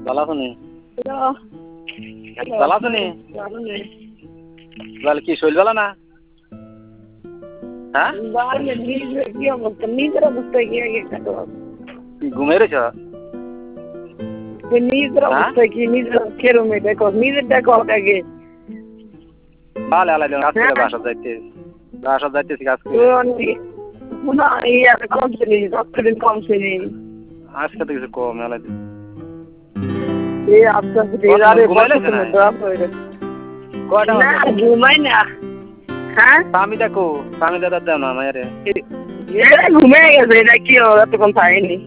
ভালো আছো নি? হ্যালো ভালো আছো নি? ভালো নেই তাহলে কি শরীর ভালো না? হ্যাঁ? বাড়ি কি অবস্থা নিজের অবস্থায় কি আগে কাটো কি ঘুমিয়ে রয়েছ? নিজের হ্যাঁ? অবস্থায় কি নিজের কেরমে দেখো নিজের দেখো আগে ভালো আলাদা কাজ করে বাসা যাইতেছি কাজ করে। না ইয়ার কমছে ডক্টরের কমছে নেই আজকে তো কিছু কম আলাদা। এই আস্তে আস্তে আরে বছর মধ্যে হয়ে গেছে কয়টা না ঘুমাই না হ্যাঁ স্বামী দেখো স্বামী দাদা দেও না মায়ের ঘুমিয়ে গেছে এটা কি এতক্ষণ থাকেনি